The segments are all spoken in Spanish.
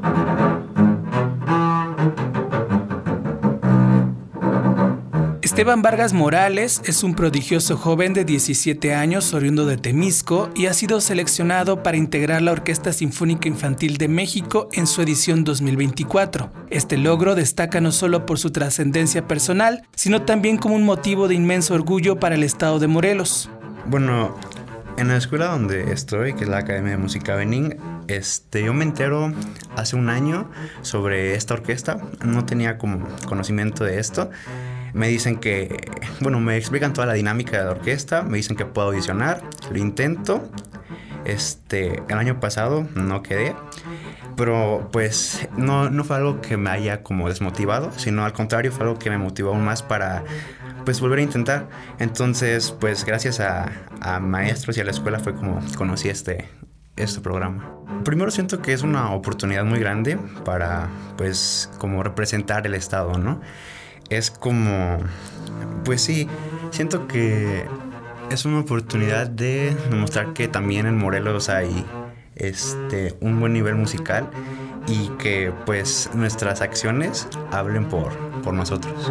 Esteban Vargas Morales es un prodigioso joven de 17 años oriundo de Temisco y ha sido seleccionado para integrar la Orquesta Sinfónica Infantil de México en su edición 2024. Este logro destaca no solo por su trascendencia personal, sino también como un motivo de inmenso orgullo para el estado de Morelos. Bueno, en la escuela donde estoy, que es la Academia de Música Benning, yo me entero hace un año sobre esta orquesta. No tenía como conocimiento de esto. Me dicen que, me explican toda la dinámica de la orquesta, me dicen que puedo audicionar, lo intento. El año pasado no quedé, pero pues no fue algo que me haya como desmotivado, sino al contrario fue algo que me motivó aún más para pues volver a intentar. Entonces pues gracias a maestros y a la escuela fue como conocí este programa. Primero siento que es una oportunidad muy grande para pues como representar el estado, ¿no? Es como, pues sí, siento que es una oportunidad de demostrar que también en Morelos hay un buen nivel musical y que pues nuestras acciones hablen por nosotros.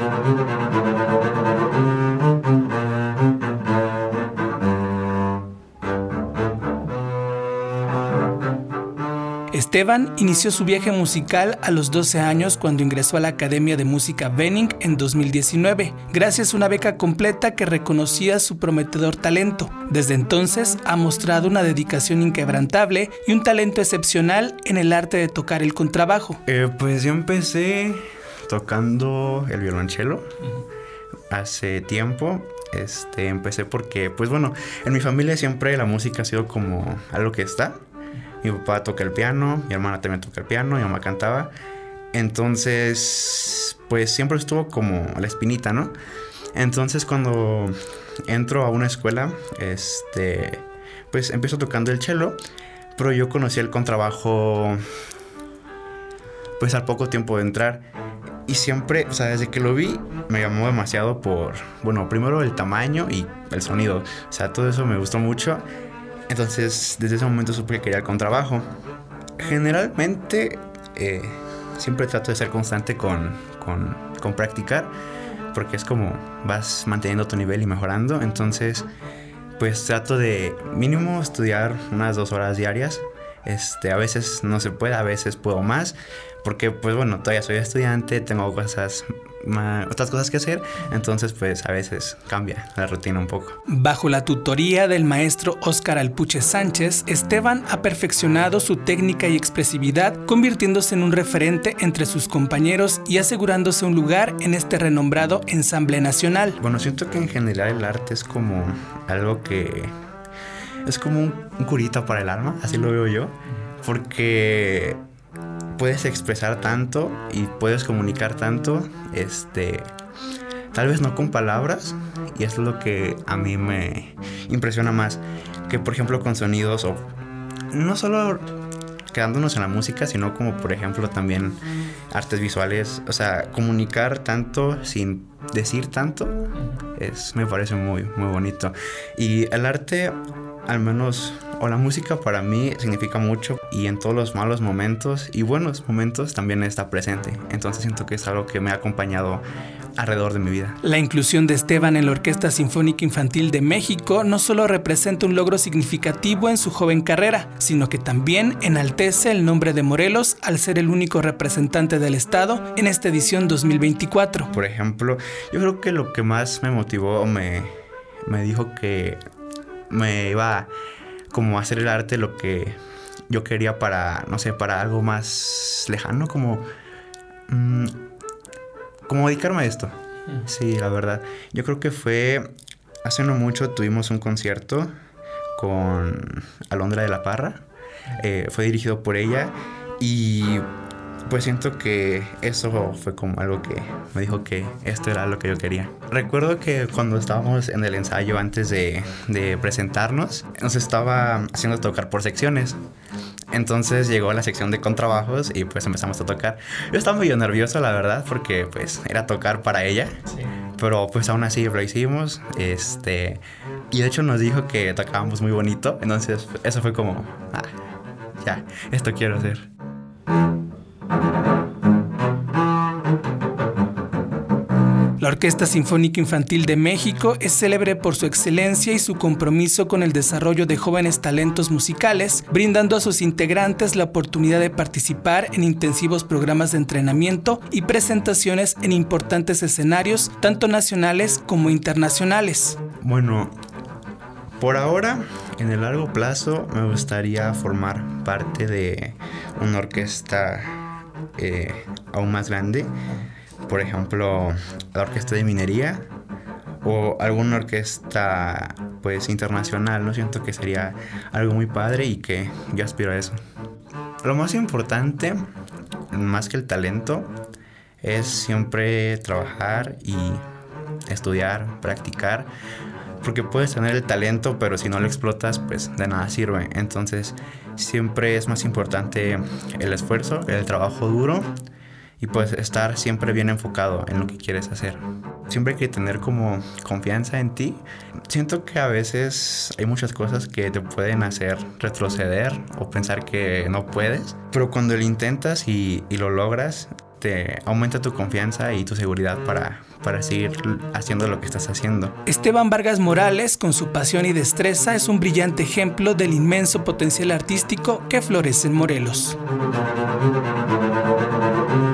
Esteban inició su viaje musical a los 12 años cuando ingresó a la Academia de Música Benning en 2019, gracias a una beca completa que reconocía su prometedor talento. Desde entonces ha mostrado una dedicación inquebrantable y un talento excepcional en el arte de tocar el contrabajo. Pues yo empecé tocando el violonchelo hace tiempo. Empecé porque, en mi familia siempre la música ha sido como algo que está. Mi papá toca el piano, mi hermana también toca el piano, mi mamá cantaba. Entonces, pues siempre estuvo como la espinita, ¿no? Entonces, cuando entro a una escuela, pues empiezo tocando el cello, pero yo conocí el contrabajo, pues al poco tiempo de entrar. Y siempre, desde que lo vi, me llamó demasiado primero el tamaño y el sonido. Todo eso me gustó mucho. Entonces, desde ese momento supe que quería el contrabajo. Generalmente, siempre trato de ser constante con practicar, porque es como vas manteniendo tu nivel y mejorando. Entonces, pues trato de mínimo estudiar unas 2 horas diarias. A veces no se puede, a veces puedo más, porque todavía soy estudiante, tengo otras cosas que hacer, entonces pues a veces cambia la rutina un poco. Bajo la tutoría del maestro Óscar Alpuche Sánchez, Esteban ha perfeccionado su técnica y expresividad, convirtiéndose en un referente entre sus compañeros y asegurándose un lugar en este renombrado ensamble nacional. Siento que en general el arte es como algo que es como un curita para el alma, así lo veo yo, porque puedes expresar tanto y puedes comunicar tanto, tal vez no con palabras, y es lo que a mí me impresiona más, que por ejemplo con sonidos, o no solo quedándonos en la música, sino como por ejemplo también artes visuales, comunicar tanto sin decir tanto, me parece muy, muy bonito. Y el arte, al menos, o la música para mí significa mucho, y en todos los malos momentos y buenos momentos también está presente. Entonces siento que es algo que me ha acompañado alrededor de mi vida. La inclusión de Esteban en la Orquesta Sinfónica Infantil de México no solo representa un logro significativo en su joven carrera, sino que también enaltece el nombre de Morelos al ser el único representante del estado en esta edición 2024. Por ejemplo, yo creo que lo que más me motivó, me dijo que me iba como a hacer el arte lo que yo quería para algo más lejano, como dedicarme a esto. Sí, la verdad. Yo creo que fue hace no mucho, tuvimos un concierto con Alondra de la Parra. Fue dirigido por ella y pues siento que eso fue como algo que me dijo que esto era lo que yo quería. Recuerdo que cuando estábamos en el ensayo antes de presentarnos, nos estaba haciendo tocar por secciones. Entonces llegó la sección de contrabajos y pues empezamos a tocar. Yo estaba medio nervioso, la verdad, porque pues era tocar para ella. Sí. Pero pues aún así lo hicimos. Y de hecho nos dijo que tocábamos muy bonito. Entonces eso fue como, ya, esto quiero hacer. La Orquesta Sinfónica Infantil de México es célebre por su excelencia y su compromiso con el desarrollo de jóvenes talentos musicales, brindando a sus integrantes la oportunidad de participar en intensivos programas de entrenamiento y presentaciones en importantes escenarios, tanto nacionales como internacionales. Bueno, por ahora, en el largo plazo, me gustaría formar parte de una orquesta aún más grande. Por ejemplo, la Orquesta de Minería o alguna orquesta pues internacional, ¿no? Siento que sería algo muy padre y que yo aspiro a eso. Lo más importante, más que el talento, es siempre trabajar y estudiar, practicar, porque puedes tener el talento, pero si no lo explotas, pues de nada sirve. Entonces, siempre es más importante el esfuerzo, el trabajo duro, y pues estar siempre bien enfocado en lo que quieres hacer. Siempre hay que tener como confianza en ti. Siento que a veces hay muchas cosas que te pueden hacer retroceder o pensar que no puedes, pero cuando lo intentas y lo logras, te aumenta tu confianza y tu seguridad para seguir haciendo lo que estás haciendo. Esteban Vargas Morales, con su pasión y destreza, es un brillante ejemplo del inmenso potencial artístico que florece en Morelos.